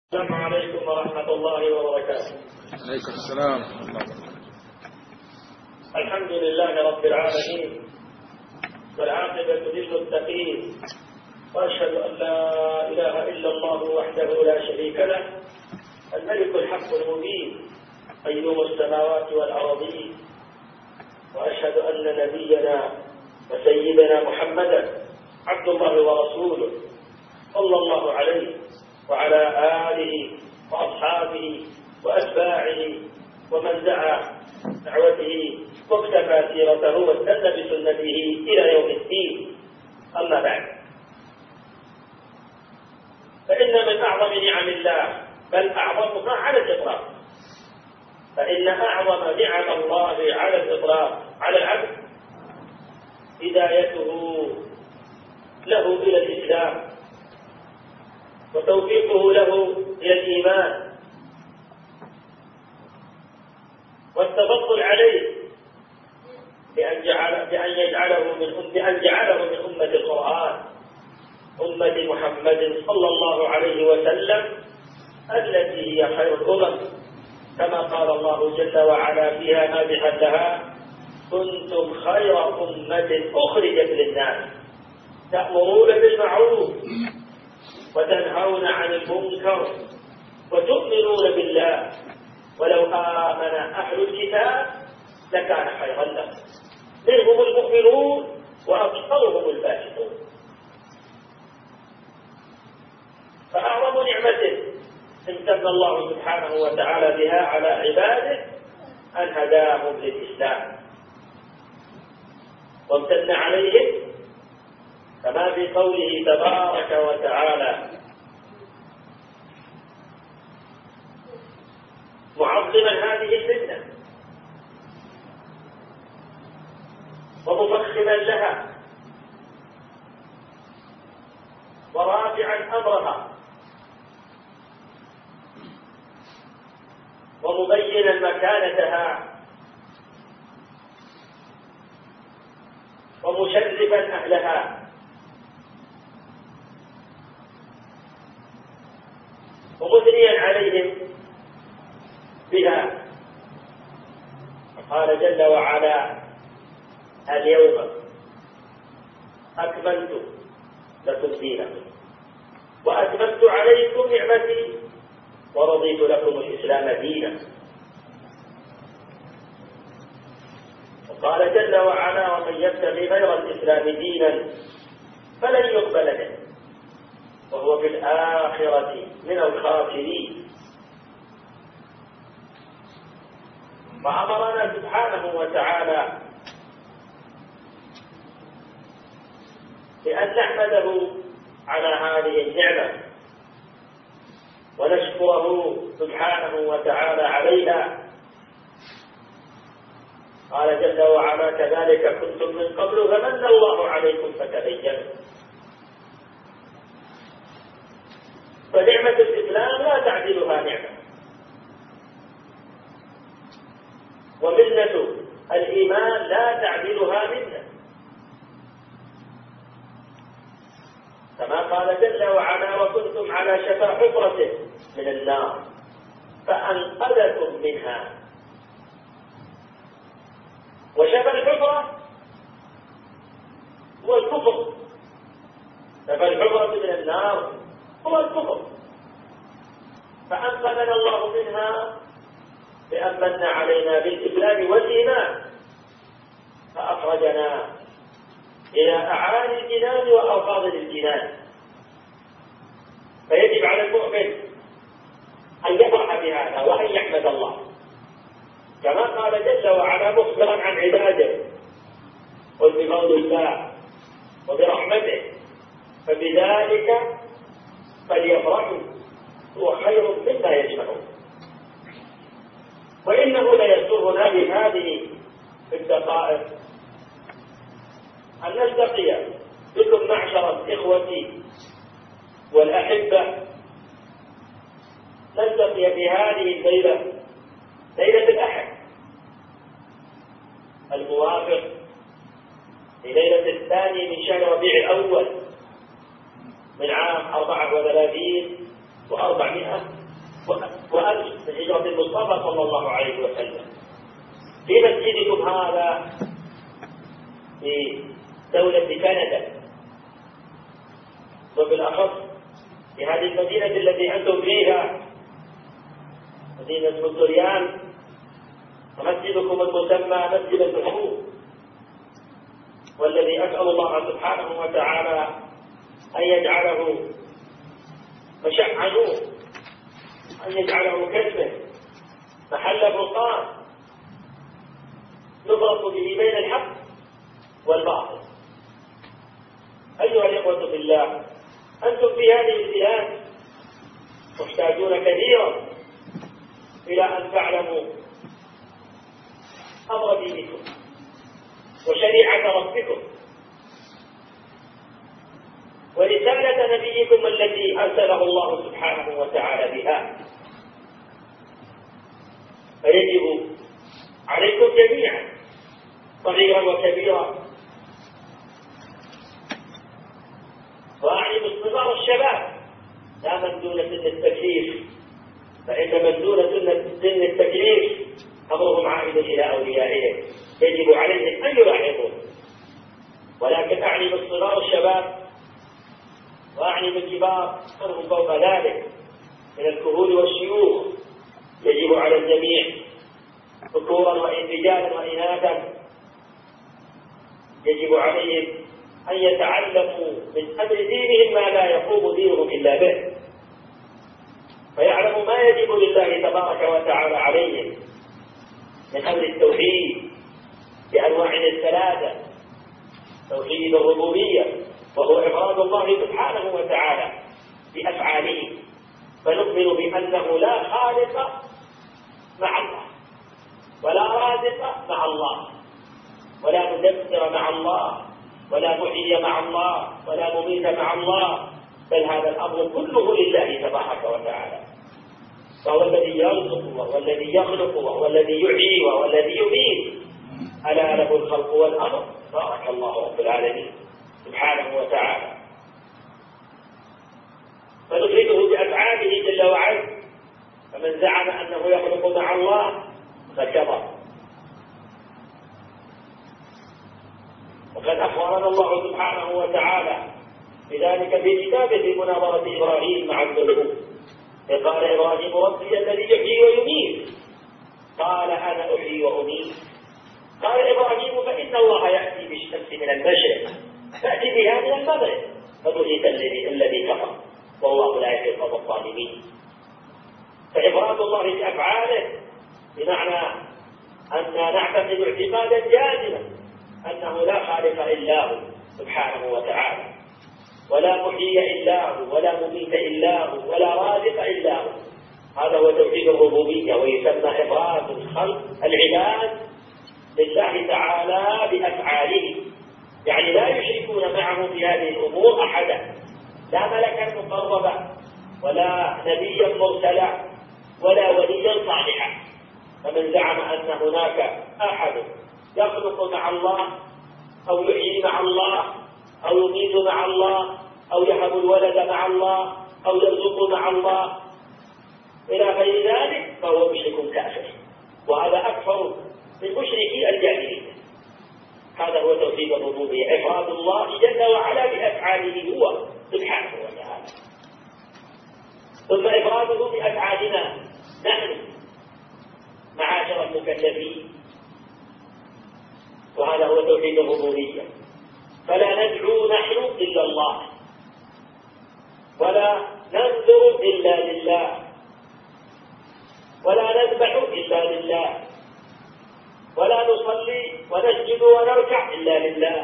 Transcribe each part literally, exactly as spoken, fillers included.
السلام عليكم ورحمة الله وبركاته. عليكم السلام ورحمة الله وبركاته. الحمد لله رب العالمين، والعاقبة للمتقين، وأشهد أن لا إله إلا الله وحده لا شريك له، الملك الحق المبين، قيوم السماوات والأرضين. وأشهد أن نبينا وسيدنا محمدا عبد الله ورسوله، صلى الله عليه وعلى آله وأصحابه وأتباعه ومن دعا دعوته واقتفى سيرته واستنى بسنته إلى يوم الدين. أما بعد، فإن من أعظم نعم الله، بل أعظمها على الإطلاق، فإن أعظم نعم الله على الإطلاق على العبد هدايته له إلى الإسلام، وتوفيقه له إلى الإيمان، والتفضل عليه بأن جعل بأن يجعله من بأن جعله من أمة القرآن، أمة محمد صلى الله عليه وسلم، التي هي خير الأمم، كما قال الله جل وعلا فيها مادحا لها: كنتم خير أمة أخرجت للناس تأمرون بالمعروف وتنهون عن المنكر وتؤمنون بالله، ولو آمن أهل الكتاب لكان خيرا لهم، منهم المؤمنون وأكثرهم الفاسقون. فأعظم نعمة امتن الله سبحانه وتعالى بها على عباده أن هداهم للإسلام، وامتن عليهم كما في قوله تبارك وتعالى معظما هذه المنة ومفخما لها ورافعا أمرها ومبينا مكانتها ومشرفا أهلها ومثنيا عليهم بها. قال جل وعلا: اليوم أكملت لكم دينكم وأتممت عليكم نعمتي ورضيت لكم الإسلام دينا. وقال جل وعلا: ومن يبتغي غير الإسلام دينا فلن يقبل منه وهو في الآخرة من الخاسرين. فأمرنا سبحانه وتعالى بأن نحمده على هذه النعمة ونشكره سبحانه وتعالى عليها. قال جل وعلا: كذلك كنتم من قبل فمن الله عليكم فتبينوا. فنعمة الإسلام لا تعدلها نعمة، ومنة الإيمان لا تعدلها منة، كما قال جل وعلا: وكنتم على شفا حفرة من النار فأنقذكم منها. وشفا الحفرة هو الكفر، شفا الحفرة من النار هو الكفر، فأنقذنا الله منها بأن من علينا بالإسلام والإيمان، فأخرجنا إلى أعالي الجنان وأفاضل الجنان. فيجب على المؤمن أن يفرح بهذا وأن يحمد الله، كما قال جل وعلا مخبرا عن عباده: قل بفضل الله وبرحمته فبذلك فليفرحوا هو خير مما يجمعون. وإنه ليسرنا بهذه الدقائق أن نلتقي بكم معشر الإخوة والأحبة، نلتقي بهذه الليلة، ليلة الأحد الموافق لليلة الثاني من شهر ربيع الأول من عام أربعة وثلاثين وأربعمائة من هجرة المصطفى صلى الله عليه وسلم. في مسجدكم هذا في دولة كندا، وبالأخص في هذه المدينة التي أنتم فيها، مدينة مونتريال، ومسجدكم المسمى مسجد البحور، والذي أسأل الله سبحانه وتعالى أن يجعله مشع نور، أن يجعله كلمة محل فرقان يفرق به بين الحق والباطل. أيها الإخوة في الله، أنتم في هذه البلاد محتاجون كثيرا إلى أن تعلموا أمر دينكم وشريعة ربكم ورسالة نبيكم التي أرسله الله سبحانه وتعالى بها. فيجب عليكم جميعا صغيرا وكبيرا، وأعني باصطدار الشباب لا من دون سن التكليف، فإن من دون سن التكليف أمرهم عائد إلى أوليائهم، يجب عليهم أن يلاحظوا. ولكن أعني باصطدار الشباب وأعني بالكبار منهم فوق ذلك من الكهول والشيوخ، يجب على الجميع ذكورا وإنرجالا وإناثا، يجب عليهم أن يتعلموا من أمر دينهم ما لا يقوم دينهم إلا به، فيعلموا ما يجب لله تبارك وتعالى عليهم من أمر التوحيد بأنواعه الثلاثة: توحيد الربوبية وهو إفراد الله سبحانه وتعالى بأفعاله، فنؤمن بأنه لا خالق مع الله ولا رازق مع الله ولا مدبر مع الله ولا محيي مع الله ولا مميت مع الله، بل هذا الأمر كله لله تبارك وتعالى، فهو الذي يرزق وهو الذي يخلق وهو الذي يحيي وهو الذي يميت، ألا له الخلق والأمر، بارك الله رب العالمين سبحانه وتعالى. فنفرده بأفعاله جل وعلا، فمن زعم أنه يخلق مع الله فكفر. وقد أخبرنا الله سبحانه وتعالى بذلك في كتابه في مناظرة إبراهيم مع الذنوب، قال إبراهيم ربي الذي يحيي ويميت، قال أنا أحيي وأميت. قال إبراهيم فإن الله يأتي بالشمس من المشرق فأتي بها من المغرب فبهت الذي كفر والله لا يهدي القوم الظالمين. فإفراد الله بأفعاله بمعنى أن نعتقد اعتقادا جازما أنه لا خالق إلا هو سبحانه وتعالى، ولا محيي إلا هو ولا مميت إلا هو ولا رازق إلا هو. هذا هو توحيد الربوبية، ويسمى إفراد الخلق العباد لله تعالى بأفعاله، يعني لا يشركون معه في هذه الأمور أحدا، لا ملكا مقربا ولا نبيا مرسلا ولا وليا صالحا. فمن زعم أن هناك أحد يخلق مع الله أو يحيي مع الله أو يميت مع الله أو يهب الولد مع الله أو يرزق مع الله إلى غير ذلك فهو مشرك كافر، وهذا أكثر من مشركي الجاهلية. هذا هو توحيد الربوبية، إفراد الله جل وعلا بأفعاله هو سبحانه وتعالى، ثم إفراده بأفعالنا نحن معاشر المكلفين، وهذا هو توحيد الربوبية. فلا ندعو نحن إلا الله، ولا ننذر إلا لله، ولا نذبح إلا لله، ولا نصلي ونسجد ونركع إلا لله،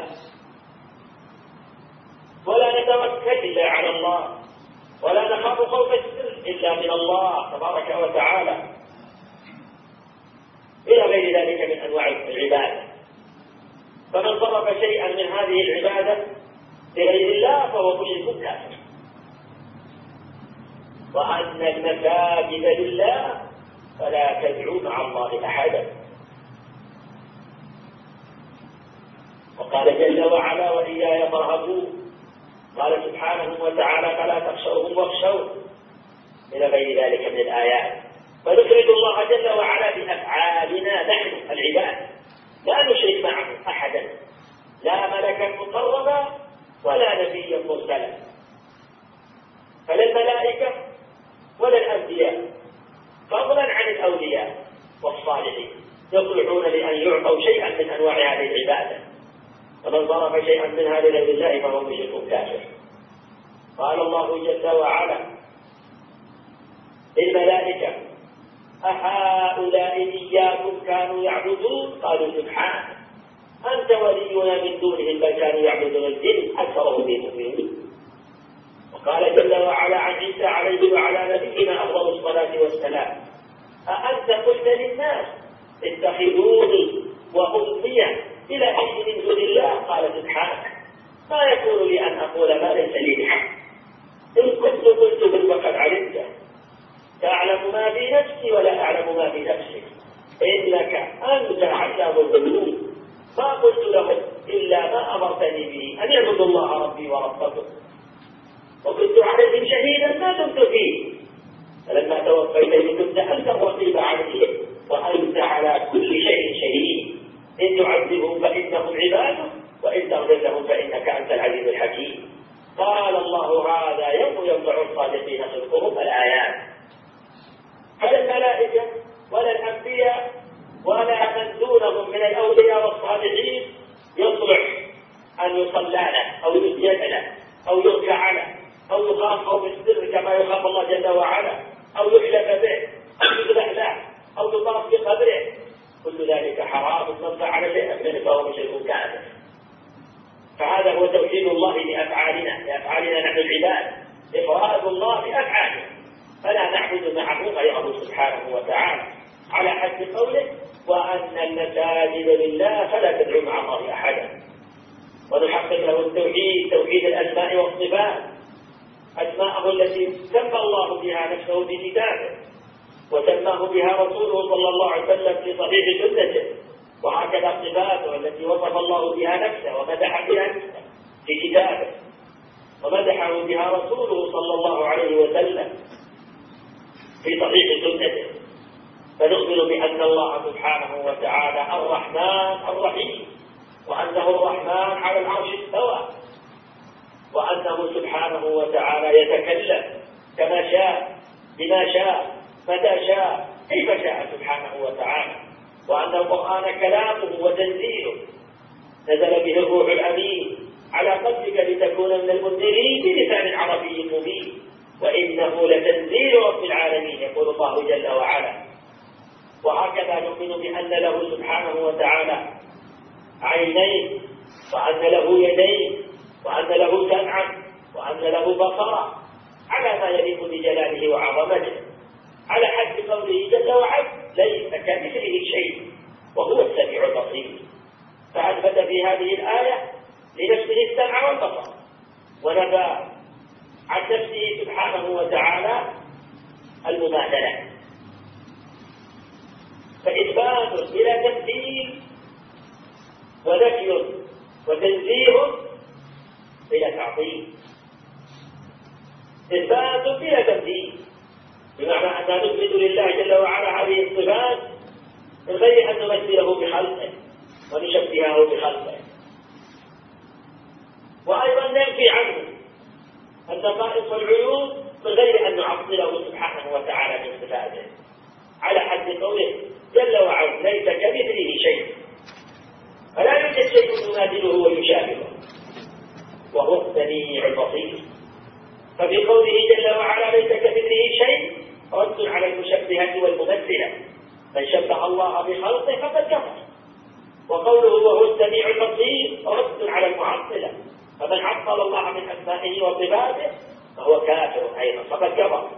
ولا نتوكل إلا على الله، ولا نخاف خوف السر إلا من الله تبارك وتعالى، إلى غير ذلك من أنواع العبادة. فمن صرف شيئا من هذه العبادة لغير الله فهو مشرك كافر. وأن المساجد لله فلا تدعوا مع الله أحدا. وقال جل وعلا وإياي فارهبون، قال سبحانه وتعالى فلا تخشوهم واخشون، إلى غير ذلك من الآيات. فنفرد الله جل وعلا بأفعالنا نحن العباد، لا نشرك معه أحدا، لا ملكا مقربا ولا نبيا مرسلا، فلا الملائكة ولا الأنبياء فضلا عن الأولياء والصالحين يصلحون لأن يعطوا شيئا من أنواع هذه العبادة، ومن صرف شيئا منها لغير الله فهو مشرك كافر. قال الله جل وعلا للملائكة أهؤلاء إياكم كانوا يعبدون؟ قالوا سبحانك أنت ولينا من دونهم بل كانوا يعبدون الجن أكثرهم بهم مؤمنون. وقال جل وعلا عن عيسى عليه وعلى نبينا أفضل الصلاة والسلام أأنت قلت للناس اتخذوني وأمي إلهين من دون الله؟ قال سبحانك ما يكون لي أن أقول ما ليس لي بحق، إن كنت قلت بل وقد علمته تعلم ما في نفسي ولا أعلم ما في نفسك إنك أنت علام الغيوب. ما قلت لهم إلا ما أمرتني به أن يعبدوا الله ربي وربكم، وكنت عليهم شهيدا ما دمت فيه، فلما توفيتني كنت أنت الرقيب عليهم وأنت على كل شيء شهيد. إن تعذبهم فإنهم عبادك وإن تغفر لهم فإنك أنت العزيز الحكيم. قال الله هذا يوم ينفع الصادقين صدقهم الآيات. فلا الملائكة ولا الأنبياء ولا من دونهم من الأولياء والصالحين يصلح أن يصلى له أو يسجد له أو يركع له أو يخاف أو بالسر كما يخاف الله جل وعلا أو يحلف به أو يذبح له أو يطاف في قبره، كل ذلك حرام من فعل شيئا منه فهو مشرك كافر. فهذا هو توحيد الله لأفعالنا لأفعالنا نحن العباد، إفراد الله بأفعاله، فلا نعبد معه غيره سبحانه وتعالى، على حد قوله وأن المساجد لله فلا تدعوا مع الله أحدا. ونحقق له التوحيد، توحيد الأسماء والصفات، أسماءه التي سمى الله بها نفسه في كتابه وسماه بها رسوله صلى الله عليه وسلم في صحيح سنته، وهكذا صفاته التي وصف الله بها نفسه ومدح بها نفسه في كتابه ومدحه بها رسوله صلى الله عليه وسلم في صحيح سنته. فنؤمن بأن الله سبحانه وتعالى الرحمن الرحيم، وأنه الرحمن على العرش استوى، وأنه سبحانه وتعالى يتكلم كما شاء بما شاء متى شاء كيف شاء سبحانه وتعالى، وأن القرآن كلامه وتنزيله نزل به الروح الأمين على قلبك لتكون من المنذرين بلسان عربي مبين، وإنه لتنزيل رب العالمين يقول الله جل وعلا. وهكذا نؤمن بأن له سبحانه وتعالى عينين وأن له يدين وأن له سمعا وأن له بصرا على ما يليق بجلاله وعظمته، على حد قوله جل وعلا ليس كمثله شيء وهو السميع البصير. فأثبت في هذه الآية لنفسه السمع والبصر، ونفى عن نفسه سبحانه وتعالى المماثلة. فإثبات بلا تمثيل ونفي وتنزيه بلا تعطيل. إثبات بلا تمثيل بمعنى أن نثبت لله جل وعلا هذه الصفات من غير أن نمثله بخلقه ونشبهه بخلقه، وأيضا ننفي عنه النقائص والعيوب من غير أن نعطله سبحانه وتعالى من صفاته، على حد قوله جل وعلا ليس كمثله شيء، فلا يوجد شيء يماثله ويشابهه وهو السميع البصير. ففي قوله جل وعلا ليس كمثله شيء رد على المشبهة والممثلة، من شبه الله بخلقه فقد كفر. وقوله وهو السميع البصير رد على المعطلة، فمن عطل الله من أسمائه وصفاته فهو كافر أيضا فقد كفر.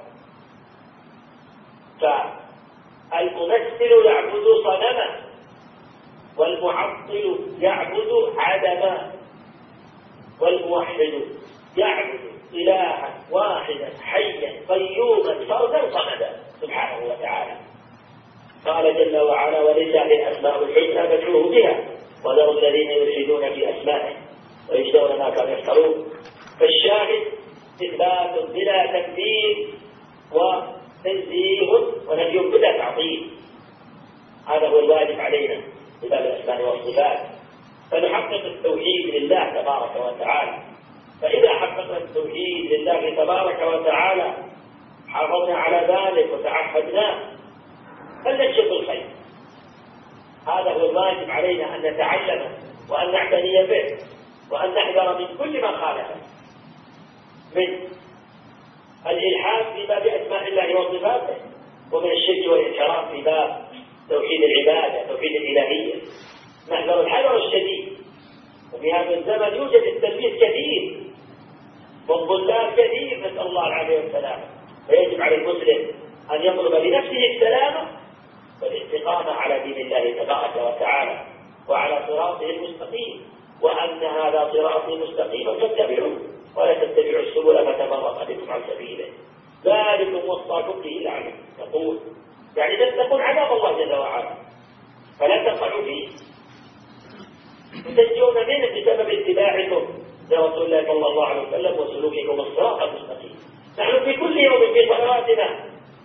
فالممثل يعبد صنما والمعطل يعبد عدما، والموحد يعبد إلها واحدا حيا قيوما فردا صمدا سبحانه وتعالى. قال جل وعلا ولله الأسماء الحسنى فادعوه بها وذروا الذين يلحدون في أسمائه ويجزون ما كانوا يفترون. فالشاهد إثبات بلا تكذيب وتنزيه ونفي بلا التعطيل. هذا هو الواجب علينا في باب الأسماء والصفات، فنحقق التوحيد لله تبارك وتعالى. فإذا حققنا التوحيد لله تبارك وتعالى حافظنا على ذلك وتعهدناه فلنشق الخير. هذا هو الواجب علينا أن نتعلمه وأن نعتني به وأن نحذر من كل ما خالفه من الإلحاد في باب أسماء الله وصفاته، ومن الشرك والانحراف في باب توحيد العبادة توحيد الإلهية. نحذر الحذر الشديد. وفي هذا الزمن يوجد التلبيس كثير والضلال كثير، نسأل الله العافية والسلامة. فيجب على المسلم أن يطلب لنفسه السلامة والاستقامة على دين الله تبارك وتعالى وعلى صراطه المستقيم، وأن هذا صراطي مستقيما فاتبعوه ولا تتبعوا السبل فتفرق بكم عن سبيله ذلكم وصاكم به لعلكم تقول، يعني تتقون عذاب الله جل وعلا فلا تقعوا فيه وتنجون منه بسبب اتباعكم لرسول الله صلى الله عليه وسلم وسلوككم الصراط المستقيم. نحن في كل يوم في صلواتنا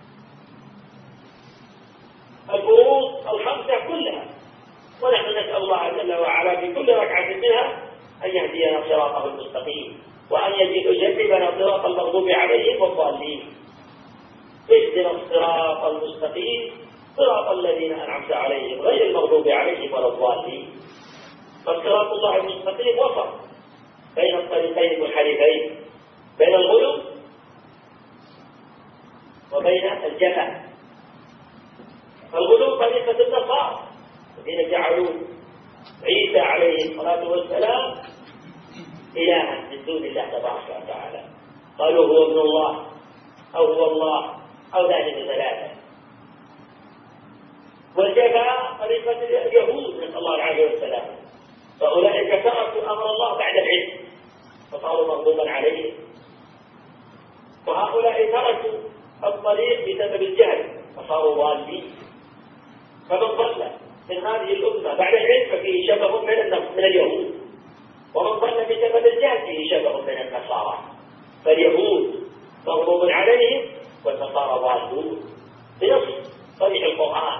الفروض الخمسة كلها، ونحن نسأل الله جل وعلا في كل ركعة منها أن يهدينا صراطه المستقيم وأن يجنبنا صراط المغضوب عليهم والضالين. اهدنا الصراط المستقيم صراط الذين أنعمت عليهم غير المغضوب عليهم ولا الضالين. فالصراط الله المستقيم وسط بين الطريقين المنحرفين، بين الغلو وبين الجفا. الغلو طريقة النصارى الذين جعلوا عيسى عليه الصلاة والسلام إلها من دون الله تبارك وتعالى، قالوا هو ابن الله أو هو الله أو ذلك ثلاثة. والجفاء طريقة اليهود نسأل الله العافية والسلام، فأولئك تركوا أمر الله بعد العلم فصاروا مغضوبا عليهم، وهؤلاء تركوا الطريق بسبب الجهل فصاروا ضالين. فمن ضل من هذه الأمة بعد العلم ففيه شبه من من اليهود، ومن ضل بسبب الجهل فيه شبه من النصارى. فاليهود مغضوب عليهم والنصارى ضالون بنص صريح القرآن.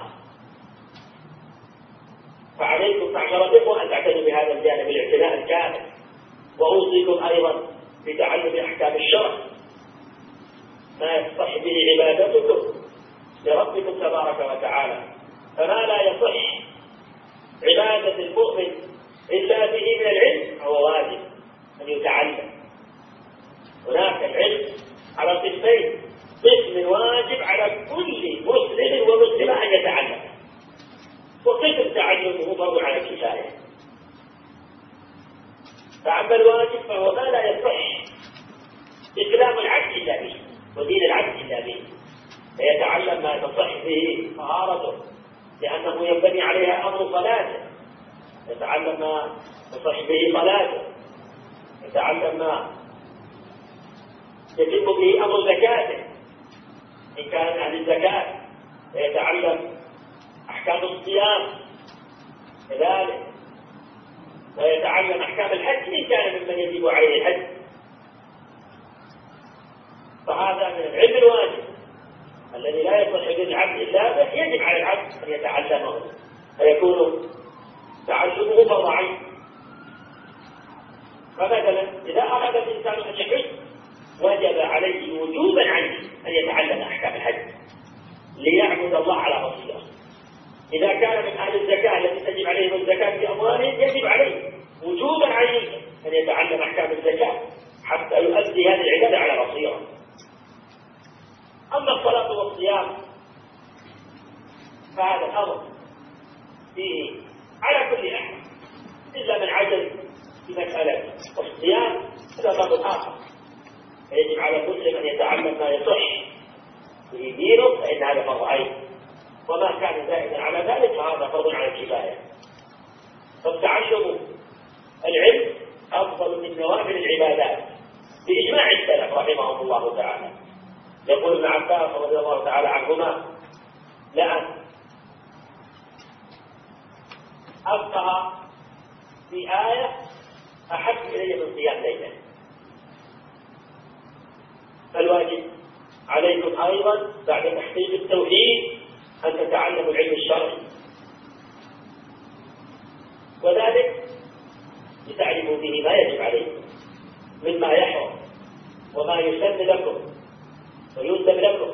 فعليكم معشر الإخوة أن تعتنوا بهذا الجانب الاعتناء الكامل، وأوصيكم أيضا بتعلم أحكام الشرع ما يصح به عبادتكم لربكم تبارك وتعالى. فما لا يصح عبادة المؤمن إلا به من العلم هو واجب أن يتعلم. هناك العلم على قسمين، قسم واجب على كل مسلم ومسلمة أن يتعلم، وقسم تعلمه فرض على الكفاية. فأما الواجب فهو ما لا يصح إسلام العبد إلا به ودين العبد إلا به، فيتعلم ما تصح به طهارته لأنه ينبني عليها أمر صلاته، يتعلم ما تصح به صلاته، يتعلم ما يتم به أمر زكاته إن كان من أهل الزكاة، ويتعلم أحكام الصيام كذلك، ويتعلم أحكام الحج إن كان ممن يجب عليه الحج. فهذا من العلم الواجب الذي لا يصح للعبد إلا به، يجب على العبد أن يتعلمه فيكون تعلمه فرض عين. فمثلا إذا أراد الإنسان أن يحج وجب عليه وجوبا عنه أن يتعلم أحكام الحج ليعبد الله على بصيرة. إذا كان من أهل الزكاة التي تجب عليهم الزكاة في أموالهم يجب عليه وجوبا عليه أن يتعلم أحكام الزكاة حتى يؤدي هذه العبادة على بصيرة. أما الصلاة والصيام فهذا الأمر فيه على كل أحد إلا من عجز في مسألة الصيام، هذا باب آخر. فيجب على المسلم أن يتعلم ما يصح به دينه فإن هذا فرض عين، وما كان زائدا على ذلك فهذا فرض على الكفاية. فالتعلم العلم أفضل من نوافل العبادات بإجماع السلف رحمهم الله تعالى. يقول ابن عباس رضي الله تعالى عنهما: لأن أفقه في آية أحب إلي من صيام ليلة. فالواجب عليكم أيضا بعد تحقيق التوحيد أن تتعلموا العلم الشرعي، وذلك لتعلموا به ما يجب عليكم مما يحرم وما يسن لكم ويندب لكم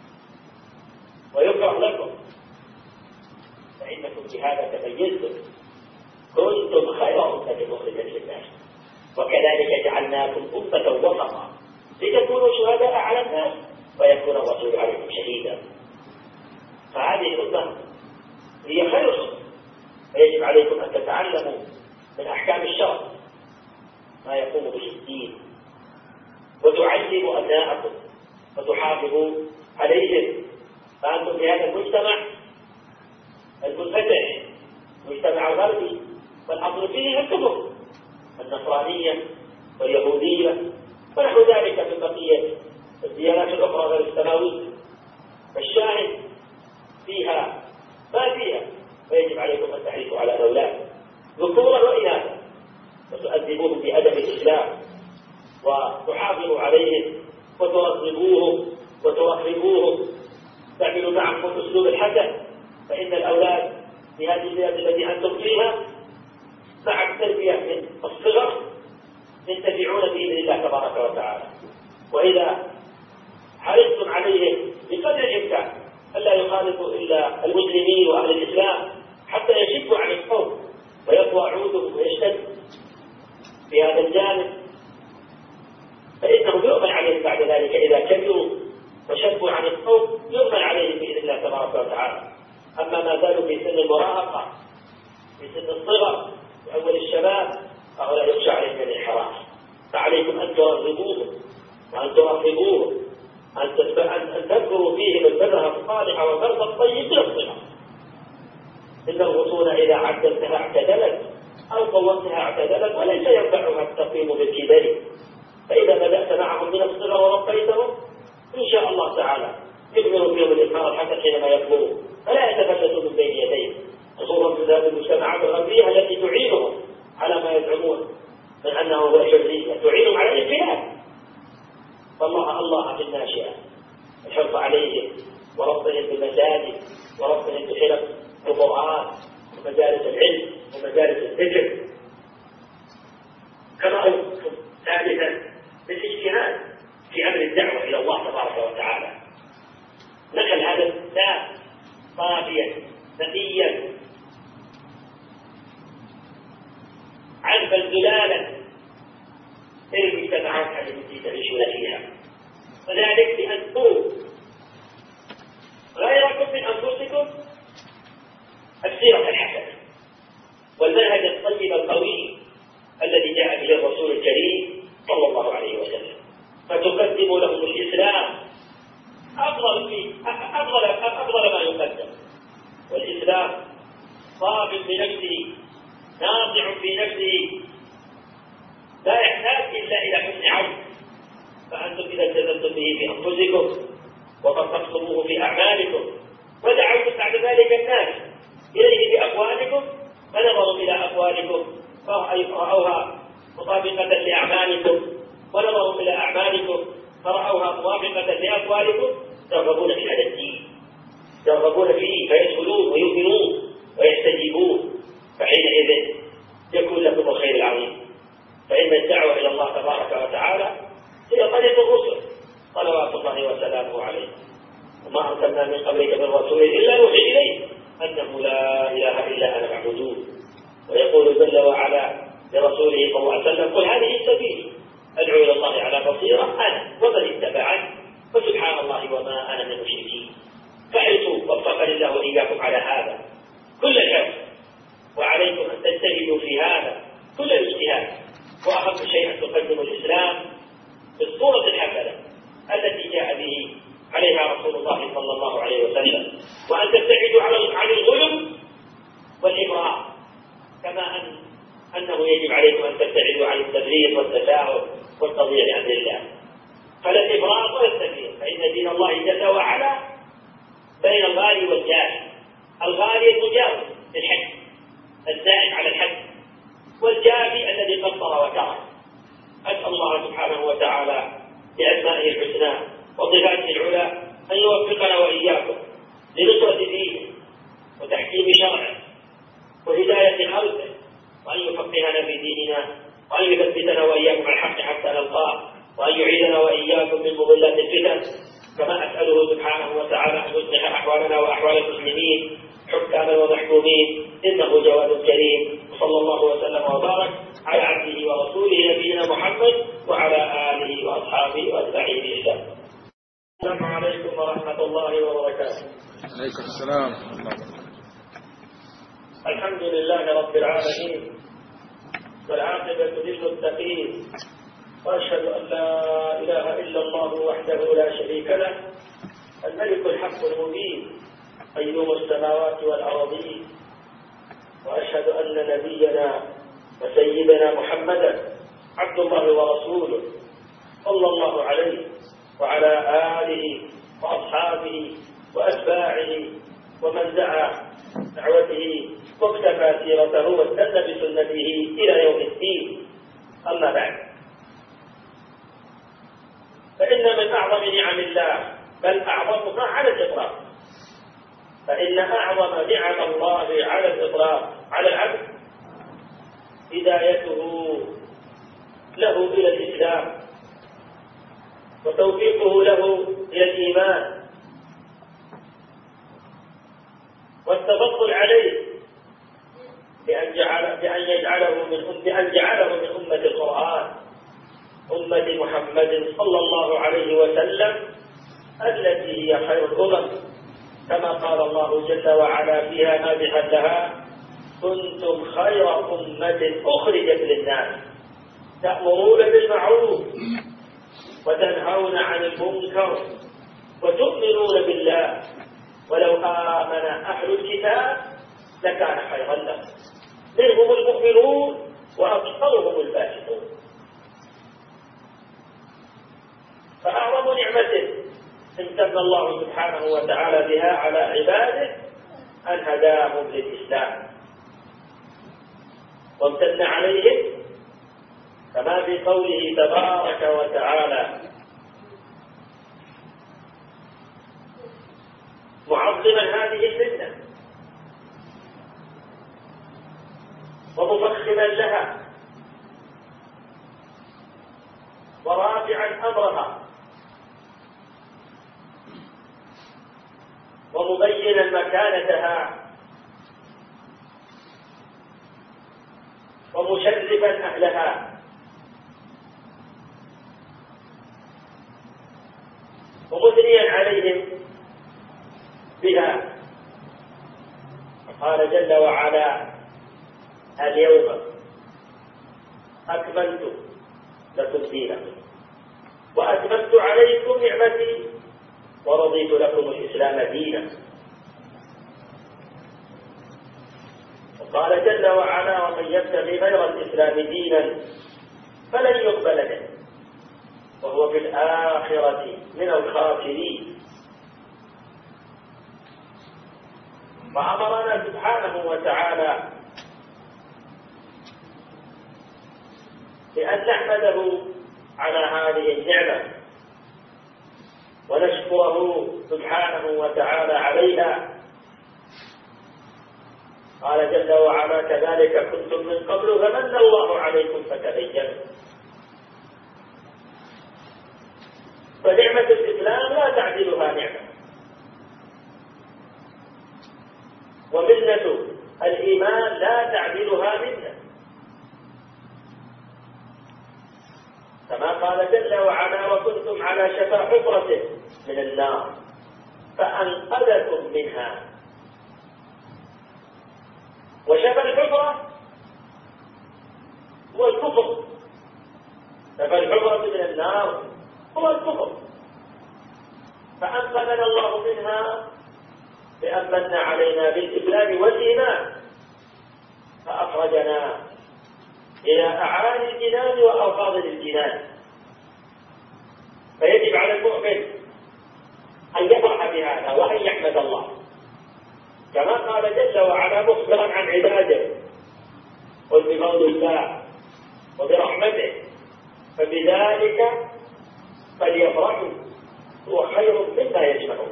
ويكره لكم، فإنكم بهذا تميزتم، كنتم خير أمة أخرجت للناس، وكذلك جعلناكم أمة وسطا لتكونوا شهداء على الناس ويكون الرسول عليكم شهيدا. فهذه الأمة هي خير الأمة، فيجب عليكم أن تتعلموا من أحكام الشرع ما يقوم به الدين، وتعلموا أبناءكم وتحافظوا عليهم. فأنتم في هذا المجتمع المنفتح، مجتمع الغربي، والأصل فيه الكفر، النصرانية واليهودية ونحو ذلك من بقية الديانات الأخرى غير السماوية، فالشاهد فيها ما فيها، ويجب عليكم أن تعرفوا على الأولاد ذكورا وإناثا وتؤدبوهم بأدب الإسلام وتحافظوا عليهم وترغبوهم وترغبوهم، تعملوا معهم الأسلوب الحسن، فإن الأولاد في هذه البلاد التي أنتم فيها مع التربية من الصغر ينتفعون بإذن الله تبارك وتعالى. وإذا حرصتم عليهم بقدر الإمكان ألا يخالطوا إلا المسلمين وأهل الإسلام حتى يشدوا عن القوم ويقوى عودهم ويشتد في هذا الجانب، فإنهم يؤمن عليهم بعد ذلك إذا كبروا وشدوا عن القوم يؤمن عليهم بإذن الله تبارك وتعالى. أما ما زالوا في سن المراهقة في سن الصغر في أول الشباب فهؤلاء يخشى عليهم من الانحراف، فعليكم أن ترغبوهم وأن ترغبوهم أن تذكروا فيهم البذرة الصالحة والبرد الطيب من الصغر. إن الغصون إذا عدلتها اعتدلت أو قومتها اعتدلت، وليس ينفعها التقييم بالكبر، فإذا بدأت معهم من الصغر وربيتهم إن شاء الله تعالى يكملوا فيهم الإثمار الحسن حينما يكبروا، فلا يتفلتوا من بين يديهم، خصوصا في ذات المجتمعات الغربية التي تعينهم على ما يزعمون من أنه هو الحرية، تعينهم على الانقلاب. فالله الله في الناشئة الحرص عليهم وربهم بالمساجد وربهم بحلق القرآن ومجالس العلم ومجالس الذكر. كما أقول ثالثا بالاجتهاد في أمر الدعوة إلى الله تبارك وتعالى، نخل هذا الإسلام صافيا نقيا عذبا زلالا في المجتمعات التي تعيشون فيها، وذلك بأن تكونوا غيركم من أنفسكم السيرة الحسنة والمنهج الطيب القوي الذي جاء به الرسول الكريم صلى الله عليه وسلم، فتقدموا لهم الإسلام أفضل في أفضل أفضل ما يقدم. والإسلام صاب بنفسه ناصع في نفسه لا يحتاج إلا إلى حسن عون، فأنتم إذا التزمتم به في أنفسكم وطبقتموه في أعمالكم ودعوتم بعد ذلك الناس إليه بأقوالكم فنظروا إلى أقوالكم فرأوها مطابقة لأعمالكم ونظروا إلى أعمالكم فرأوها موافقة لأقوالكم، ترغبون في هذا الدين، ترغبون فيه فيدخلون ويؤمنون ويستجيبون، فحينئذ يكون لكم الخير العظيم. فإن الدعوة إلى الله تبارك وتعالى هي طريق الرسل صلوات الله وسلامه عليه، وما أرسلنا من قبلك من رسول إلا نوحي إليه أنه لا إله إلا أنا فاعبدون. ويقول جل وعلا لرسوله صلى الله عليه وسلم قل هذه السبيل أدعو إلى الله على بصيرة أنا ومن اتبعني فسبحان الله وما أنا من المشركين. فحرصوا وفقني الله وإياكم على هذا كل الحرص، وعليكم أن تجتهدوا في هذا كل الاجتهاد، وأهم شيء أن تقدموا الإسلام بالصورة الحسنة التي جاء به عليها رسول الله صلى الله عليه وسلم، وأن تبتعدوا عن الظلم والإغراء، كما أن أنه يجب عليكم أن تبتعدوا عن التفريط والتساهل والتضييع لأمر الله. فلا الإفراط ولا التفريط، فإن دين الله جل وعلا بين الغالي والجافي. الغالي المجاوز للحد الزائد على الحد، والجافي الذي قصر وترك. أسأل الله سبحانه وتعالى بأسمائه الحسنى وصفاته العلى أن يوفقنا وإياكم لنصرة دينه تعالى أن يصلح أحوالنا وأحوال المسلمين حكاما ومحكومين، إنه جواد كريم. وصلى الله وسلم وبارك على عبده ورسوله نبينا محمد وعلى آله وأصحابه وأتباعه بإحسان. السلام عليكم ورحمة الله وبركاته. عليكم السلام ورحمة الله وبركاته. الحمد لله رب العالمين، والعاقبة للمتقين، وأشهد أن لا إله إلا الله وحده لا شريك له، الملك الحق المبين، قيوم السماوات والأراضين. وأشهد أن نبينا وسيدنا محمدا عبد الله ورسوله، صلى الله عليه وعلى آله وأصحابه وأتباعه ومن دعا دعوته واقتفى سيرته واستنى بسنته إلى يوم الدين. أما بعد، فإن من أعظم نعم الله، بل أعظمها على الإطلاق، فإن أعظم نعم الله على الإطلاق على العبد هدايته له إلى الإسلام، وتوفيقه له إلى الإيمان، والتفضل عليه بأن جعل بأن يجعله من بأن جعله من أمة القرآن، أمة محمد صلى الله عليه وسلم، التي هي خير الأمم، كما قال الله جل وعلا فيها مادحا لها: كنتم خير أمة أخرجت للناس تأمرون بالمعروف وتنهون عن المنكر وتؤمنون بالله، ولو آمن أهل الكتاب لكان خيرا لهم، منهم المؤمنون وأكثرهم الفاسقون. فأعظم نعمة امتن الله سبحانه وتعالى بها على عباده أن هداهم للإسلام، وامتن عليهم كما في قوله تبارك وتعالى معظما هذه المنة ومفخما لها ورافعا أمرها ومبينا مكانتها ومشرفا أهلها ومثنيا عليهم بها. قال جل وعلا: اليوم أكملت لكم دينكم وأتممت عليكم نعمتي ورضيت لكم الإسلام دينا. وقال جل وعلا: ومن يبتغي غير الإسلام دينا فلن يقبل منه وهو في الآخرة من الخاسرين. وأمرنا سبحانه وتعالى بأن نحمده على هذه النعمة ونشكره سبحانه وتعالى عليها. قال جل وعلا: كذلك كنتم من قبل فمن الله عليكم فتبينوا. فنعمة الإسلام لا تعدلها نعمة، ومنة الإيمان لا تعدلها منة، كما قال جل وعلا: وكنتم على شفا حفرة من النار فأنقذكم منها. وشفا الحفرة هو الكفر، شفا الحفرة من النار هو الكفر، فأنقذنا الله منها بأن من علينا بالإسلام والإيمان، فأخرجنا إلى أعالي الجنان وأفاضل الجنان. فيجب على المؤمن أن يفرح بهذا وأن يحمد الله، كما قال جل وعلا مخبرا عن عباده: قل بفضل الله وبرحمته فبذلك فليفرحوا هو خير مما يجمعون.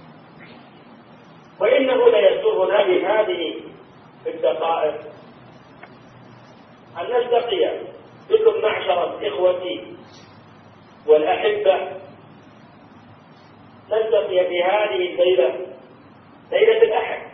وإنه ليسرنا بهذه الدقائق أن نلتقي بكم معشر الإخوة والأحبة نلتقي في هذه الليلة، ليلة الأحد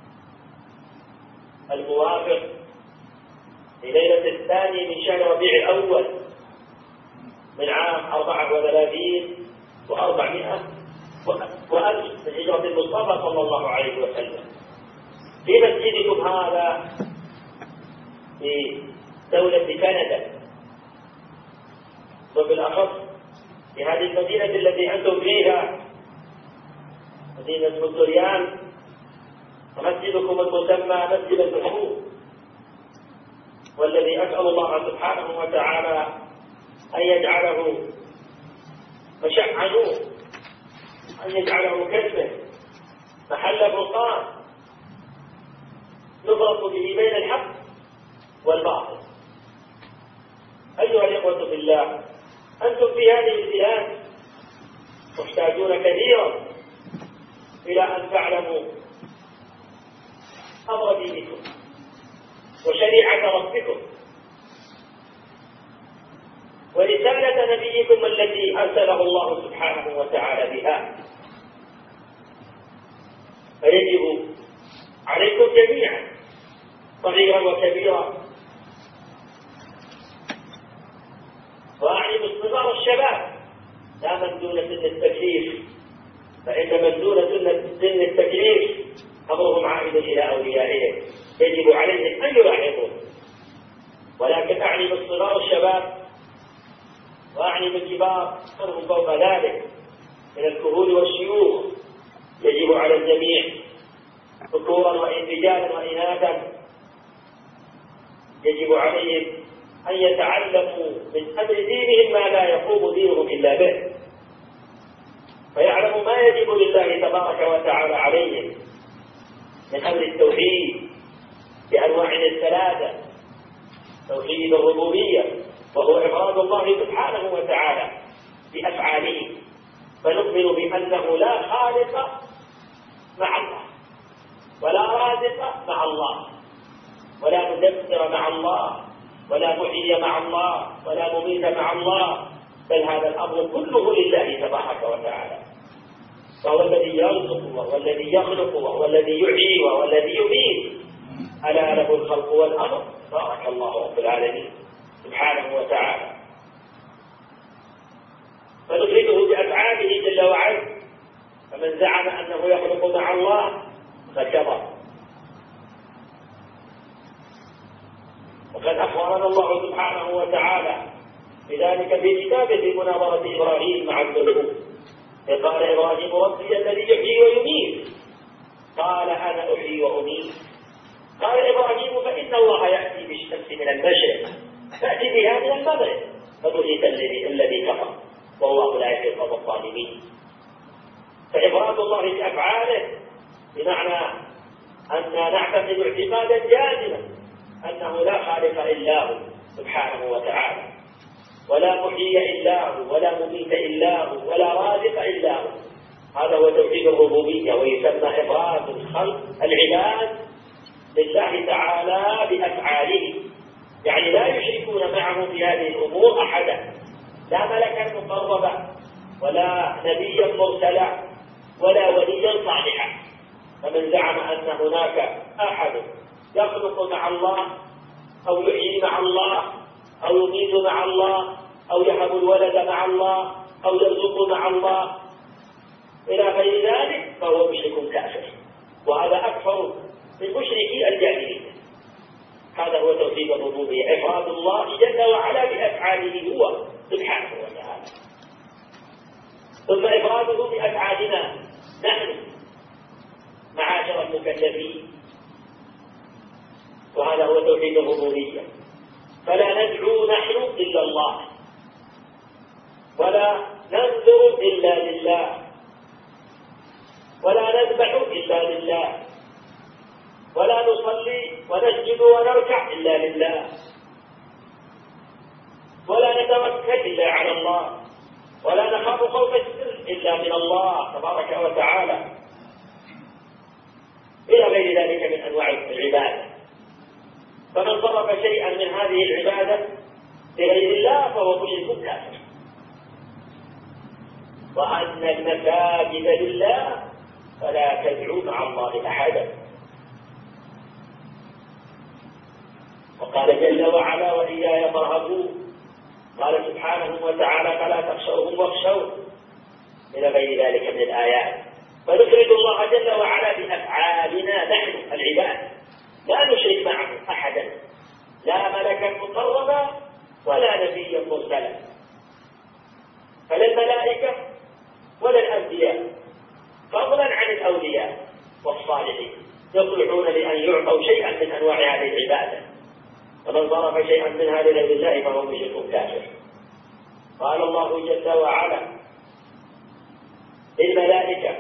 الموافق لليلة الثانية من شهر ربيع الأول من عام أربعة وثلاثين وأربعمائة وألف من هجرة المصطفى صلى الله عليه وسلم، في مسجدكم هذا في دولة كندا، وبالأخص في هذه المدينة التي أنتم فيها، مدينة مونتريال، ومسجدكم المسمى مسجد البحور، والذي أسأل الله سبحانه وتعالى أن يجعله مشع نور، أن يجعله كلمة محل فرقان نفرق به بين الحق والباطل. أيها الإخوة في الله، أنتم في هذه البلاد محتاجون كثيرا إلى أن تعلموا أمر دينكم وشريعة ربكم ورسالة نبيكم التي أرسله الله سبحانه وتعالى بها، فيجب عليكم جميعا صغيرا وكبيرا، وأعني بالصغار الشباب لا من دون سن التكليف، فإن من دون سن التكليف أمرهم عائد إلى أوليائهم، يجب عليهم أن يلاحظوا، ولكن أعني بالصغار الشباب وأعني بالكبار أنهم فوق ذلك من الكهول والشيوخ، يجب على الجميع ذكورا وإنرجالا وإناثا، يجب عليهم أن يتعلموا من أمر دينهم ما لا يقوم دينهم إلا به، فيعلموا ما يجب لله تبارك وتعالى عليهم من أمر التوحيد بأنواع الثلاثة، توحيد الربوبية وهو إفراد الله سبحانه وتعالى بأفعاله، فنؤمن بأنه لا خالق مع الله ولا رازق مع الله ولا مدبر مع الله ولا محيي مع الله ولا مميت مع الله، بل هذا الأمر كله لله تبارك وتعالى، وهو الذي يرزق وهو الذي يخلق وهو الذي يحيي وهو الذي يميت، ألا له الخلق والأمر، بارك الله رب العالمين سبحانه وتعالى. فنفرده بأفعاله جل وعلا، فمن زعم أنه يخلق مع الله فكفر. وقد أخبرنا الله سبحانه وتعالى بذلك في كتابه في مناظرة إبراهيم مع الذنوب، قال إبراهيم ربي الذي يحيي ويميت، قال أنا أحيي وأميت. قال إبراهيم فإن الله يأتي بالشمس من المشرق فأتي بها من المغرب فبهت الذي كفر والله لا يهدي القوم الظالمين. فإفراد الله بأفعاله بمعنى أن نعتقد اعتقادا جازما أنه لا خالق إلا هو سبحانه وتعالى، ولا محيي إلا هو ولا مميت إلا هو ولا رازق إلا هو، هذا هو توحيد الربوبية، ويسمى إفراد الخلق العباد لله تعالى بأفعاله، يعني لا يشركون معه في هذه الأمور أحدا، لا ملكا مقربا ولا نبيا مرسلا ولا وليا صالحا. فمن زعم أن هناك أحد يخلق مع الله أو يحيي مع الله أو يميت مع الله أو يهب الولد مع الله أو يرزق مع الله إلى غير ذلك فهو مشرك كافر، وهذا أكثر من مشركي الجاهلية. هذا هو توحيد الربوبية، إفراد الله جل وعلا بأفعاله هو سبحانه وتعالى، ثم إفراده بأفعالنا نحن معاشر المكلفين، وهذا هو توحيد الربوبية. فلا ندعو نحن إلا الله ولا ننذر إلا لله ولا نذبح إلا لله ولا نصلي ونسجد ونركع إلا لله ولا نتوكل إلا على الله ولا نخاف خوف السر إلا من الله تبارك وتعالى، إلى غير ذلك من أنواع العبادة. فمن صرف شيئا من هذه العبادة لغير الله فهو مشرك كافر. وأن المساجد لله فلا تدعوا مع الله أحدا. وقال جل وعلا وإياي فارهبون. قال سبحانه وتعالى فلا تخشوهم واخشون إلى غير ذلك من الآيات. فنفرد الله جل وعلا بأفعالنا نحن العباد، لا نشرك معه أحدا، لا ملكا مقربا ولا نبيا مرسلا، فلا الملائكة ولا الأنبياء فضلا عن الأولياء والصالحين يصلحون لأن يعطوا شيئا من أنواع هذه العبادة، ومن صرف شيئا منها لغير الله فهو مشرك كافر. قال الله جل وعلا للملائكة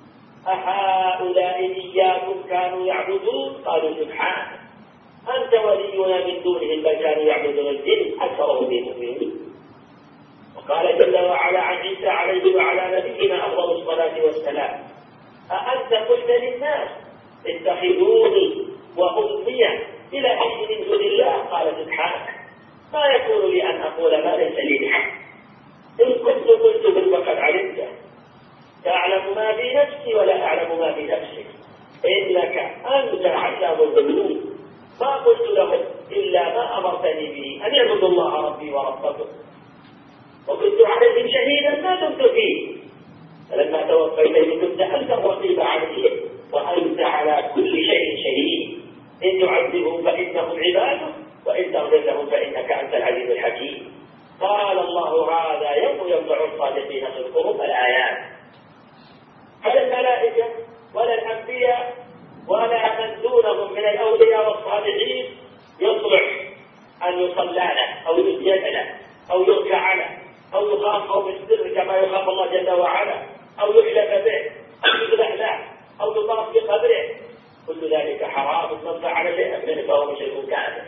أهؤلاء إياكم كانوا يعبدون؟ قالوا سبحانك أنت ولينا من دونهم بل كانوا يعبدون الجن أكثرهم بمؤمنين. وقال جل وعلا عن عيسى عليه وعلى نبينا أفضل الصلاة والسلام أأنت قلت للناس اتخذوني وأمي إلهين من دون الله؟ قال سبحانك ما يكون لي أن أقول ما ليس لي بحق، إن كنت قلت فقد علمته تعلم ما في نفسي ولا أعلم ما في نفسك إنك أنت علام الغيوب. ما قلت لهم إلا ما أمرتني به أن يعبدوا الله ربي وربكم وكنت عليهم شهيدا ما دمت فيه، فلما توفيتني كنت أنت الرقيب عليهم وأنت على كل شيء شهيد. إن تعذبهم فإنهم عبادك وإن تغفر لهم فإنك أنت العزيز الحكيم. قال الله هذا يوم ينفع الصادقين صدقهم الآيات. فلا الملائكة ولا الأنبياء ولا من دونهم من الأولياء والصالحين يصلح أن يصلى له أو يسجد له أو يركع له أو يخاف أو بالسر كما يخاف الله جل وعلا أو يحلف به أو يذبح له أو يطاف بقبره، كل ذلك حرام. من فعل شيئا منه فهو مشرك كافر.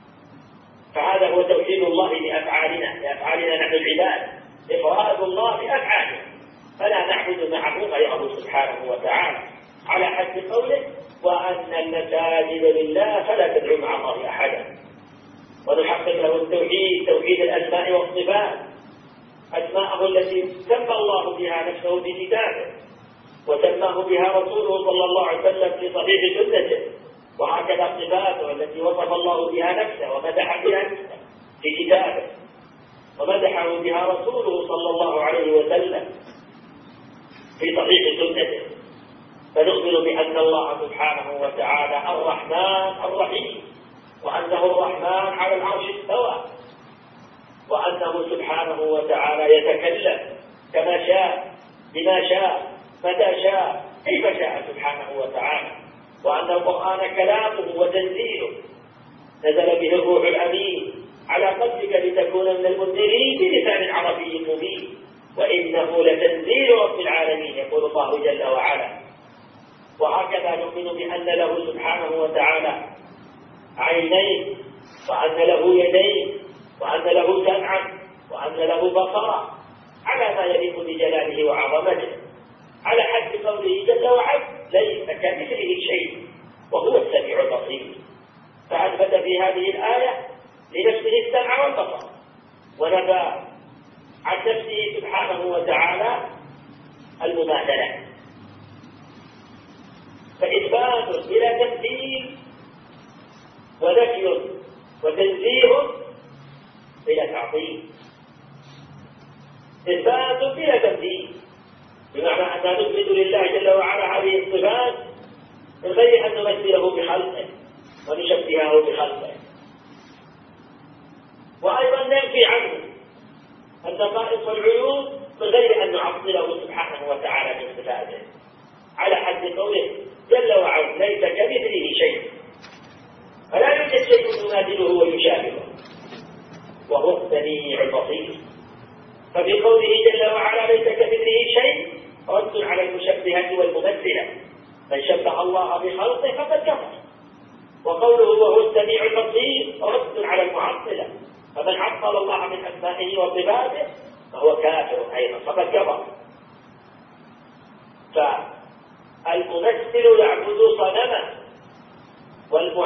فهذا هو توحيد الله بأفعالنا بأفعالنا نحن العباد، إفراد الله بأفعالنا، فلا نعبد معه غيره سبحانه وتعالى، على حد قوله وأن المساجد لله فلا تدعوا مع الله أحدا. ونحقق له التوحيد، توحيد الأسماء والصفات، أسماءه التي سمى الله بها نفسه في كتابه وسماه بها رسوله صلى الله عليه وسلم في صحيح سنته، وهكذا صفاته التي وصف الله بها نفسه ومدح بها نفسه في كتابه ومدحه بها رسوله صلى الله عليه وسلم في صحيح سنته. فنؤمن بأن الله سبحانه وتعالى الرحمن الرحيم، وأنه الرحمن على العرش استوى، وأنه سبحانه وتعالى يتكلم كما شاء بما شاء متى شاء كيف شاء سبحانه وتعالى، وأن القرآن كلامه وتنزيله نزل به الروح الأمين على قلبك لتكون من المنذرين بلسان عربي مبين، وإنه لتنزيل رب العالمين يقول الله جل وعلا. وهكذا نؤمن بأن له سبحانه وتعالى عينين وأن له يدين وأن له سمعا وأن له بصرا على ما يليق بجلاله وعظمته، على حد قوله جل وعلا ليس كمثله شيء وهو السميع البصير. فأثبت في هذه الآية لنفسه السمع والبصر، ونفى عن نفسه سبحانه وتعالى المماثلة. فإثبات بلا تمثيل ونفي وتنزيه بلا تعطيل. إثبات بلا تمثيل بمعنى أن نثبت لله جل وعلا هذه الصفات من غير أن نمثله بخلقه ونشبهه بخلقه، وأيضا ننفي عنه النقائص والعيوب من غير أن نعطله سبحانه وتعالى من صفاته، على حد قوله جل وعلا ليس كمثله شيء، فلا يوجد شيء يماثله ويشابهه وهو السميع البصير. ففي قوله جل وعلا ليس كمثله شيء رد على المشبهة والممثلة، من شبه الله بخلقه فقد كفر. وقوله وهو السميع البصير رد على المعطلة، فمن عطل الله من أسمائه وصفاته فهو كافر أيضا فقد كفر. فالممثل يعبد صنما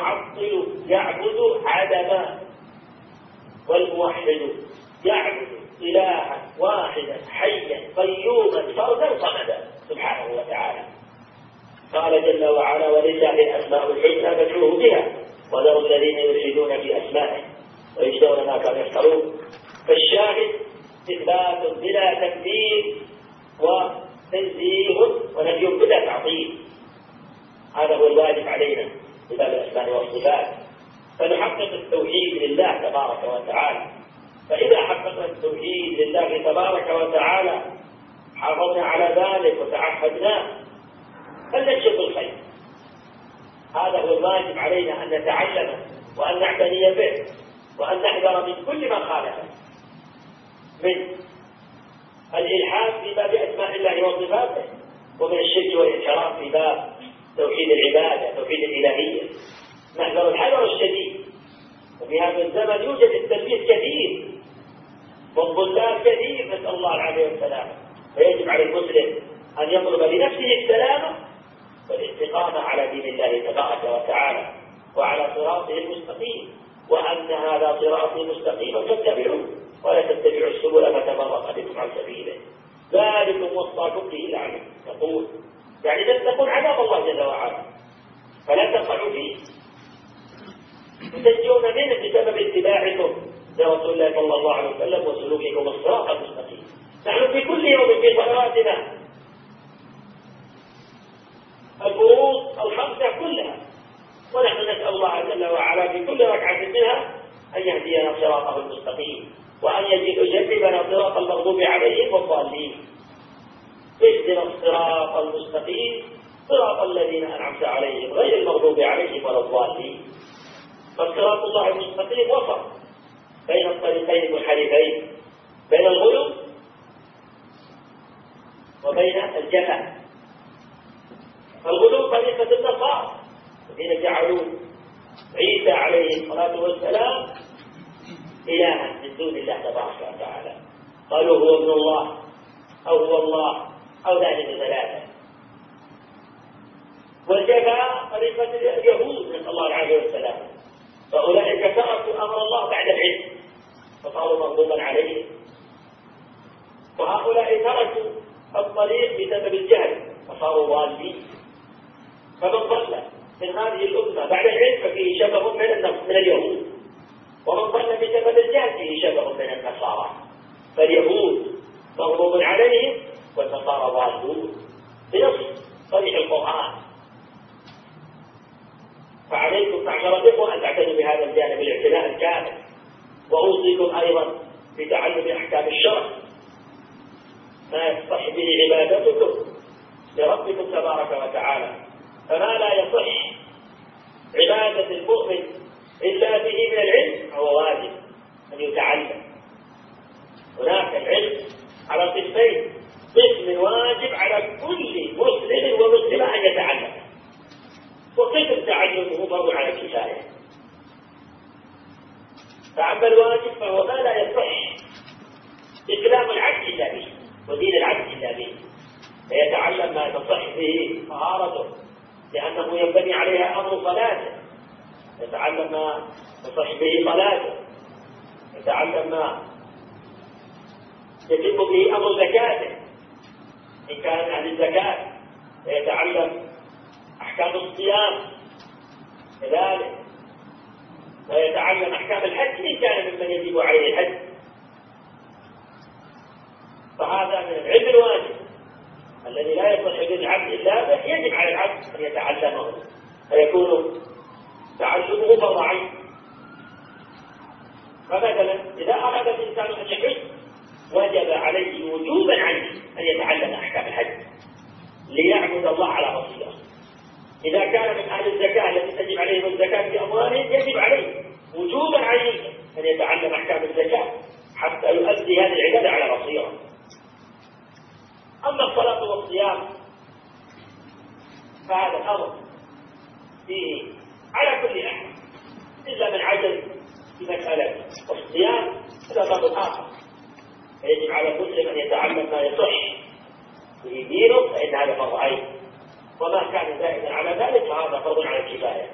والمعطل يعبد عدما والموحد يعبد إلها واحدا حيا قيوما فردا صمدا سبحانه وتعالى. قال جل وعلا ولله الأسماء الحسنى فادعوه بها وذروا الذين يلحدون في أسمائه ويجزون ما كانوا يفترون. فالشاهد إثبات بلا تكذيب وتنزيه ونفي بلا تعطيل، هذا هو الواجب علينا في باب الأسماء والصفات. فنحقق التوحيد لله تبارك وتعالى، فإذا حققنا التوحيد لله تبارك وتعالى حافظنا على ذلك وتعهدناه فلننشط الخير. هذا هو الواجب علينا أن نتعلمه وأن نعتني به وأن نحذر من كل ما خالفه من الإلحاد في باب أسماء الله وصفاته ومن الشرك والانحراف في باب توحيد العبادة توحيد الإلهية. نحذر الحذر الشديد. وفي هذا الزمن يوجد التلبيس كثير والضلال كثير نسأل الله العافية والسلامة، فيجب على المسلم أن يطلب لنفسه السلامة والاستقامة على دين الله تبارك وتعالى وعلى صراطه المستقيم، وأن هذا صراطي مستقيما فاتبعوه ولا تتبعوا السبل فتفرق بكم عن سبيله ذلكم وصاكم به لعلكم تقول، يعني تتقون عذاب الله جل وعلا فلا تقعوا فيه وتنجون منه بسبب اتباعكم لرسول الله صلى الله عليه وسلم وسلوككم الصراط المستقيم. نحن في كل يوم في صلواتنا الفروض الخمسة كلها ونحن نسأل الله جل وعلا في كل ركعة منها أن يهدينا صراطه المستقيم وأن يجنبنا صراط المغضوب عليهم والضالين. اهدنا الصراط المستقيم صراط الذين أنعمت عليهم غير المغضوب عليهم ولا الضالين. فالصراط الله المستقيم وسط بين الطريقين المنحرفين بين الغلو وبين الجفا. الغلو طريقة النصارى الذين جعلوا عيسى عليه الصلاة والسلام إلها من دون الله تبارك وتعالى، قالوا هو ابن الله أو هو الله أو ذلك ثلاثة. والجفا طريقة اليهود نسأل الله العافية والسلام، فأولئك تركوا أمر الله بعد العلم فصاروا مغضوبا عليهم، وهؤلاء تركوا الطريق بسبب الجهل فصاروا ضالين. فمن ضل من هذه الأمة بعد العلم ففيه شبه من من اليهود، ومن ضل بسبب الجهل فيه شبه من النصارى. فاليهود مغضوب عليهم والنصارى ضالون بنص صريح القرآن. فعليكم معشر الإخوة أن تعتنوا بهذا الجانب الاعتناء الكامل، وأوصيكم أيضا بتعلم أحكام الشرع ما يصح به عبادتكم لربكم تبارك وتعالى. فما لا يصح عبادة المؤمن إلا به من العلم هو واجب أن يتعلم. هناك العلم على قسمين، قسم واجب على كل مسلم ومسلمة أن يتعلم، وقسم تعلمه فرض على الكفاية. فأما الواجب فهو ما لا يصح إسلام العبد إلا به ودين العبد إلا به، فيتعلم ما تصح به طهارته لأنه ينبني عليها أمر صلاته، يتعلم ما تصح به صلاته، يتعلم ما يتم به أمر زكاته إن كان من أهل الزكاة، ويتعلم أحكام الصيام كذلك، ويتعلم أحكام الحج إن كان ممن يجب عليه الحج. فهذا من العلم الواجب الذي لا يصح به العبد إلا به، يجب على العبد أن يتعلمه فيكون تعلمه فرض عين. فمثلا إذا أراد الإنسان أن يحج وجب عليه وجوبا عنه أن يتعلم أحكام الحج ليعبد الله على بصيرة. إذا كان من أهل الزكاة التي تجب عليهم الزكاة في أموالهم يجب عليه وجوبا عليه أن يتعلم أحكام الزكاة حتى يؤدي هذه العبادة على بصيرة. أما الصلاة والصيام فهذا الأمر فيه على كل أحد إلا من عجز في مسألة الصيام، هذا باب آخر. فيجب على المسلم أن يتعلم ما يصح به دينه فإن هذا فرض عين، وما كان زائدا على ذلك فهذا فرض على الكفاية.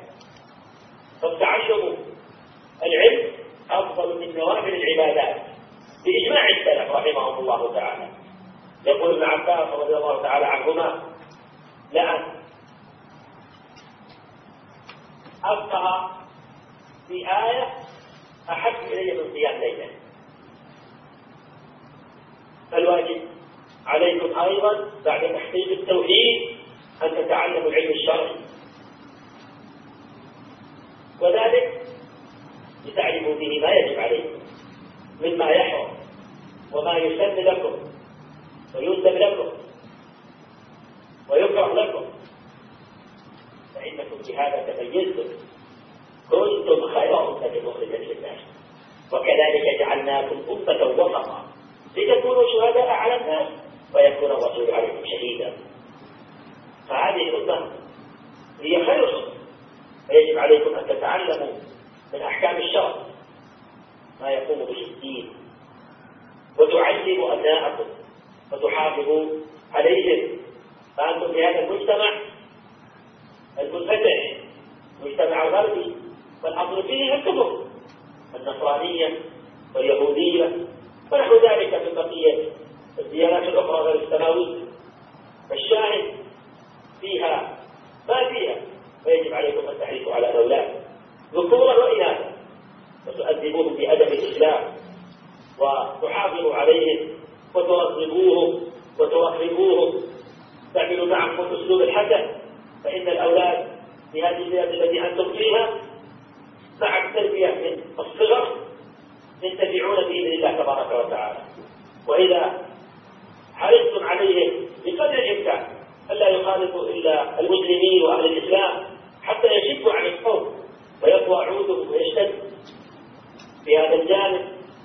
فالتعلم العلم أفضل من نوافل العبادات بإجماع السلف. عمر بن عباس رضي الله تعالى عنهما لأن أبقى في آية أحب إلي من قيام ليلة. فالواجب عليكم أيضا بعد تحقيق التوحيد أن تتعلموا العلم الشرعي، وذلك لتعرفوا به ما يجب عليكم مما يحرم وما يسن لكم ويندب لكم ويكره لكم، فإنكم بهذا تميزتم، كنتم خير أمة أخرجت للناس، وكذلك جعلناكم أمة وسطا لتكونوا شهداء على الناس ويكون الرسول عليكم شهيدا. فهذه الأمة هي خير أمة، فيجب عليكم أن تتعلموا من أحكام الشرع ما يقوم به الدين، وتعلموا أبناءكم وتحافظوا عليهم. فأنتم في هذا المجتمع المنفتح، المجتمع الغربي، والأصل فيه الكفر، النصرانية واليهودية ونحو ذلك من بقية الديانات الأخرى غير السماوية، فالشاهد فيها ما فيها. فيجب عليكم أن تحرصوا على الأولاد ذكورا وإناثا وتؤدبوهم بأدب الإسلام وتحافظوا عليهم وترغبوهم وترغبوهم، تعملوا معهم الأسلوب الحسن، فإن الأولاد في هذه البلاد التي أنتم فيها مع التربية من الصغر ينتفعون بإذن الله تبارك وتعالى. وإذا حرصتم عليهم بقدر الإمكان ألا يخالطوا إلا المسلمين وأهل الإسلام حتى يشدوا عن القوم ويقوى عودهم ويشتد في هذا الجانب،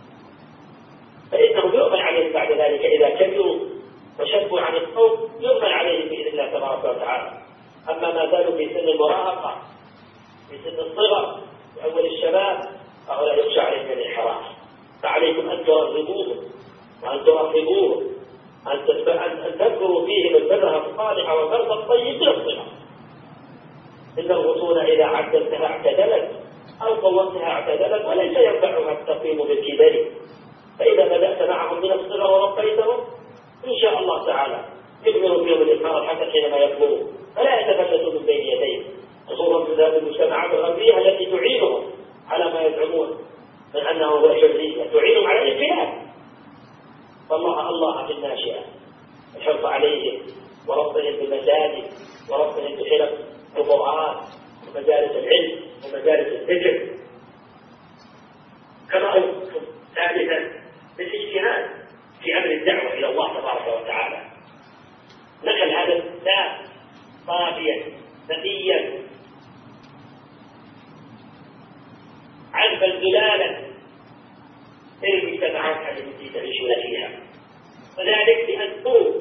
فإنهم يؤمن عليهم بعد ذلك إذا كبروا وشدوا عن القوم يؤمن عليهم بإذن الله تبارك وتعالى. أما ما زالوا في سن المراهقة في سن الصغر في أول الشباب فهو لا يخشى عليهم الانحراف، فعليكم أن ترغبوهم وأن ترغبوهم أن تذكروا فيهم البذرة الصالحة والبرد الطيب من الصغر. إن الغصون إذا عدلتها اعتدلت أو قومتها اعتدلت، وليس ينفعها التقويم بالكبر. فإذا بدأت معهم من الصغر وربيتهم إن شاء الله تعالى يكملوا فيهم الإثمار الحسن حينما يكبروا، فلا يتفلتوا من بين يديهم، خصوصا في ذات المجتمعات الغربية التي تعينهم على ما يزعمون من أنه هو الحرية، تعينهم على الانفلات. فالله الله في الناشئة الحرص عليهم وربهم بالمساجد وربهم بحلق القرآن ومجالس العلم ومجالس الذكر. كما أذكر ثالثا بالاجتهاد في أمر الدعوة إلى الله تبارك وتعالى، نخل هذا الكتاب صافيا نقيا عذبا زلالا في المجتمعات التي تعيشون فيها، وذلك بأن تقول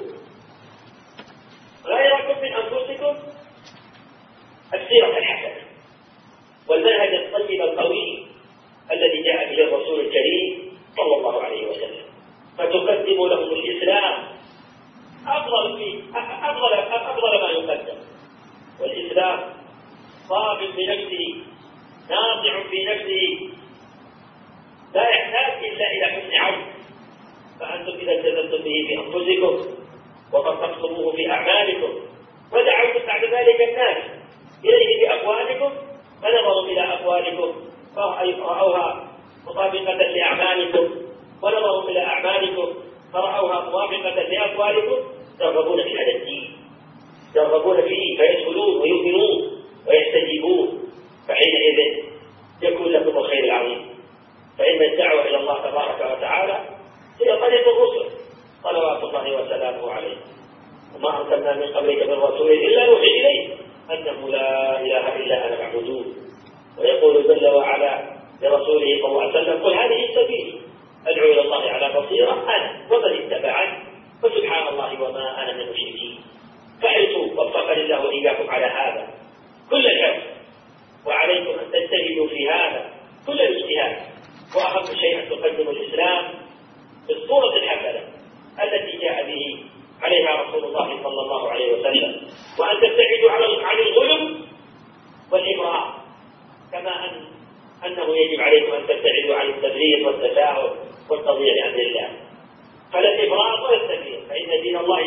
غيركم من أنفسكم السيرة الحسنة والمنهج الطيب القوي الذي جاء به الرسول الكريم صلى الله عليه وسلم، فتقدموا لهم الإسلام أفضل في أفضل أفضل ما يقدم. والإسلام صاب بنفسه ناصع في نفسه لا يحتاج إلا إلى حسن عون، فأنتم إذا التزمتم به في أنفسكم وطبقتموه في أعمالكم ودعوتم بعد ذلك الناس إليه بأقوالكم فنظروا إلى أقوالكم فرأوها مطابقة لأعمالكم ونظروا إلى أعمالكم فرأوها موافقة لأقوالكم، ترغبون في هذا الدين، ترغبون فيه فيدخلون ويؤمنون ويستجيبون، فحينئذ يكون لكم الخير العظيم. فإن الدعوة إلى الله تبارك وتعالى هي طريق الرسل صلوات الله وسلامه عليه، وما أرسلنا من قبلك من رسول إلا نوحي إليه أنه لا إله إلا أنا فاعبدون. ويقول جل وعلا لرسوله صلى الله عليه وسلم قل هذه السبيل أدعو إلى الله على بصيرة أنا ومن اتبعني وسبحان الله وما أنا من المشركين. فحرصوا وفقني الله وإياكم على هذا كل الحرص، وعليكم أن تجتهدوا في هذا كل الاجتهاد، وأهم شيء أن تقدموا الإسلام بالصورة الحسنة التي جاء به عليها رسول الله صلى الله عليه وسلم، وأن تبتعدوا عن الظلم والإبراء، كما أن أنه يجب عليكم أن تبتعدوا عن التبرير والتساهل والتضييع لأمر الله. فلا الإبراء ولا التبرير، فإن دين الله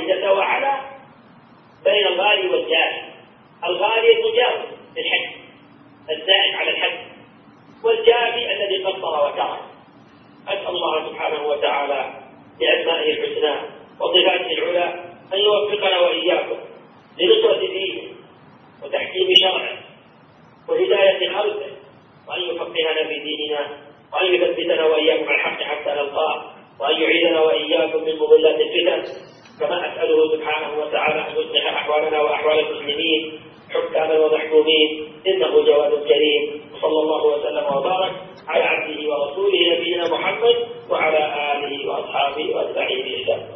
الغالي والجاري. الغالي المجاوز للحد الزائد على الحد، والجافي الذي قصر وترك. أسأل الله سبحانه وتعالى بأسمائه الحسنى وصفاته العلى أن يوفقنا وإياكم لنصرة دينه وتحكيم شرعه وهداية خلقه، وأن يفقهنا في ديننا، وأن يثبتنا وإياكم على الحق حتى نلقاه، وأن يعيذنا وإياكم من مضلات الفتن. كما أسأله سبحانه وتعالى أن يصلح أحوالنا وأحوال المسلمين حكاما ومحكومين، إنه جواد كريم. وصلى الله وسلم وبارك على عبده ورسوله نبينا محمد وعلى آله وأصحابه وأتباعه بإحسان.